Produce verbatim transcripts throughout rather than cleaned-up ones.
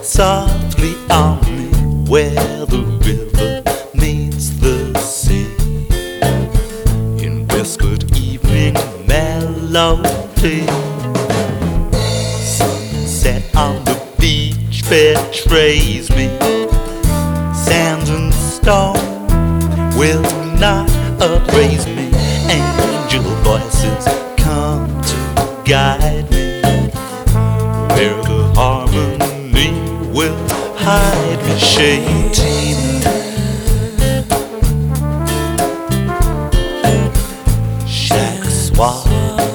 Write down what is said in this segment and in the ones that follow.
softly on me where the river meets the sea, in whispered evening melody. Sunset on the beach betrays me. Sand and stone will not appraise me. Angel voices come to guide me where the harmony will hide me. Shady Shack swap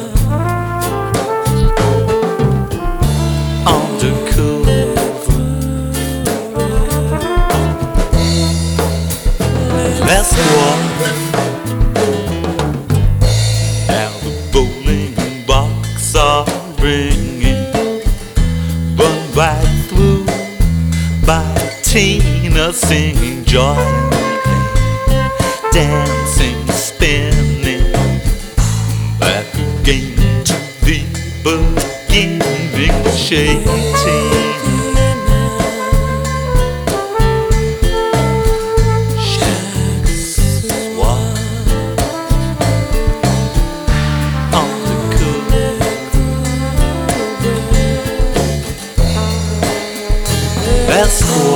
undercover. Let's walk. Now the bowling box are ringing, run right through by Tina singing joy and pain, dancing, spinning, back again to the beginning. Shady Let's go.